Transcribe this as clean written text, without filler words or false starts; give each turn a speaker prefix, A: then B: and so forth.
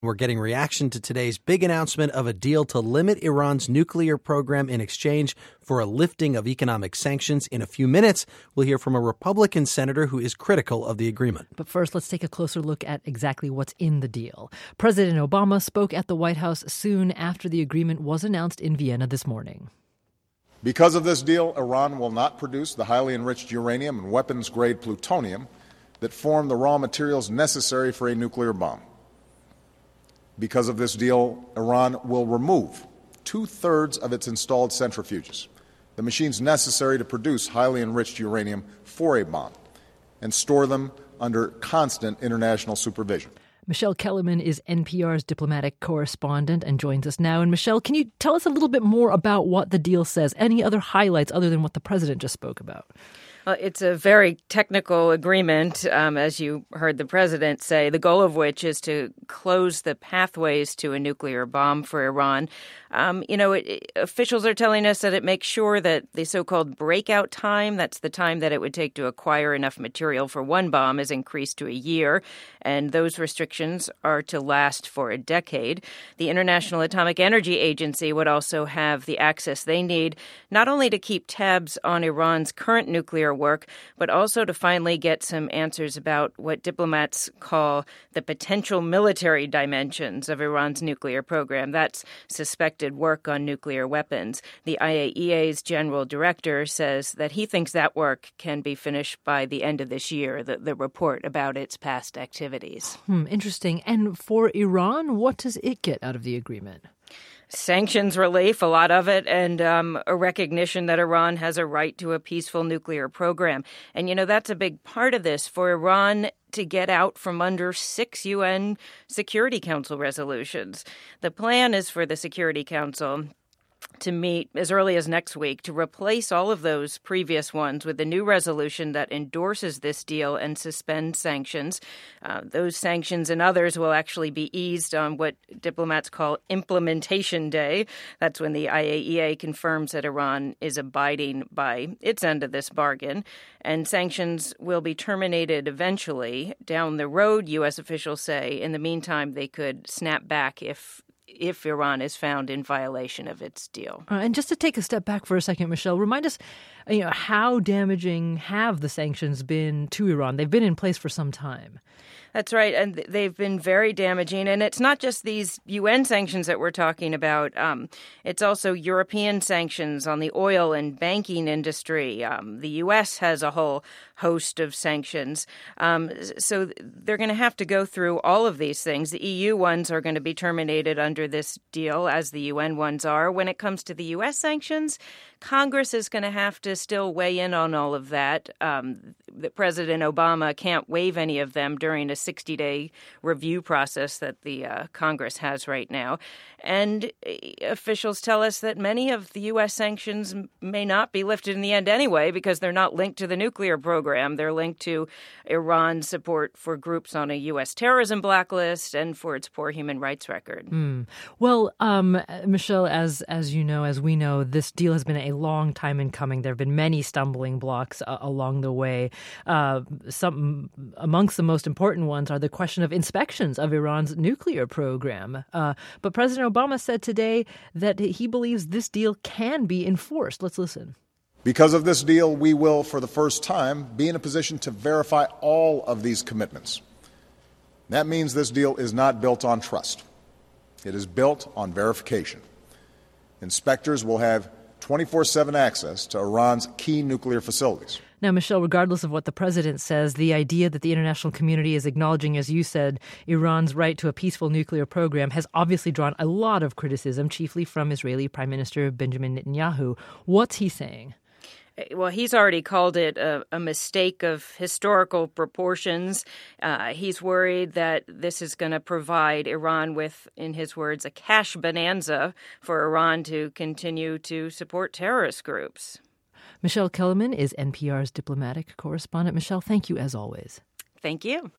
A: We're getting reaction to today's big announcement of a deal to limit Iran's nuclear program in exchange for a lifting of economic sanctions. In a few minutes, we'll hear from a Republican senator who is critical of the agreement.
B: But first, let's take a closer look at exactly what's in the deal. President Obama spoke at the White House soon after the agreement was announced in Vienna this morning.
C: Because of this deal, Iran will not produce the highly enriched uranium and weapons-grade plutonium that form the raw materials necessary for a nuclear bomb. Because of this deal, Iran will remove 2/3 of its installed centrifuges, the machines necessary to produce highly enriched uranium for a bomb, and store them under constant international supervision.
B: Michelle Kellerman is NPR's diplomatic correspondent and joins us now. And Michelle, can you tell us a little bit more about what the deal says? Any other highlights other than what the president just spoke about?
D: It's a very technical agreement, as you heard the president say, the goal of which is to close the pathways to a nuclear bomb for Iran. Officials are telling us that it makes sure that the so-called breakout time, that's the time that it would take to acquire enough material for one bomb, is increased to a year. And those restrictions are to last for a decade. The International Atomic Energy Agency would also have the access they need, not only to keep tabs on Iran's current nuclear work, but also to finally get some answers about what diplomats call the potential military dimensions of Iran's nuclear program. That's suspected work on nuclear weapons. The IAEA's general director says that he thinks that work can be finished by the end of this year, the report about its past activities.
B: Interesting. And for Iran, what does it get out of the agreement?
D: Sanctions relief, a lot of it, and a recognition that Iran has a right to a peaceful nuclear program. And, that's a big part of this for Iran to get out from under 6 UN Security Council resolutions. The plan is for the Security Council to meet as early as next week to replace all of those previous ones with a new resolution that endorses this deal and suspends sanctions. Those sanctions and others will actually be eased on what diplomats call Implementation Day. That's when the IAEA confirms that Iran is abiding by its end of this bargain. And sanctions will be terminated eventually down the road, U.S. officials say. In the meantime, they could snap back if Iran is found in violation of its deal.
B: And just to take a step back for a second, Michelle, remind us, how damaging have the sanctions been to Iran? They've been in place for some time.
D: That's right. And they've been very damaging. And it's not just these UN sanctions that we're talking about. It's also European sanctions on the oil and banking industry. The U.S. has a whole host of sanctions. So they're going to have to go through all of these things. The EU ones are going to be terminated under this deal, as the UN ones are. When it comes to the U.S. sanctions, Congress is going to have to still weigh in on all of that. President Obama can't waive any of them during a 60-day review process that the Congress has right now. And officials tell us that many of the U.S. sanctions may not be lifted in the end anyway because they're not linked to the nuclear program. They're linked to Iran's support for groups on a U.S. terrorism blacklist and for its poor human rights record.
B: Well, Michelle, as you know, as we know, this deal has been a long time in coming. There have been many stumbling blocks along the way. Some amongst the most important ones are the question of inspections of Iran's nuclear program. But President Obama said today that he believes this deal can be enforced. Let's listen.
C: Because of this deal, we will, for the first time, be in a position to verify all of these commitments. That means this deal is not built on trust. It is built on verification. Inspectors will have 24/7 access to Iran's key nuclear facilities.
B: Now, Michelle, regardless of what the president says, the idea that the international community is acknowledging, as you said, Iran's right to a peaceful nuclear program has obviously drawn a lot of criticism, chiefly from Israeli Prime Minister Benjamin Netanyahu. What's he saying?
D: Well, he's already called it a mistake of historical proportions. He's worried that this is going to provide Iran with, in his words, a cash bonanza for Iran to continue to support terrorist groups.
B: Michelle Kellerman is NPR's diplomatic correspondent. Michelle, thank you as always.
D: Thank you.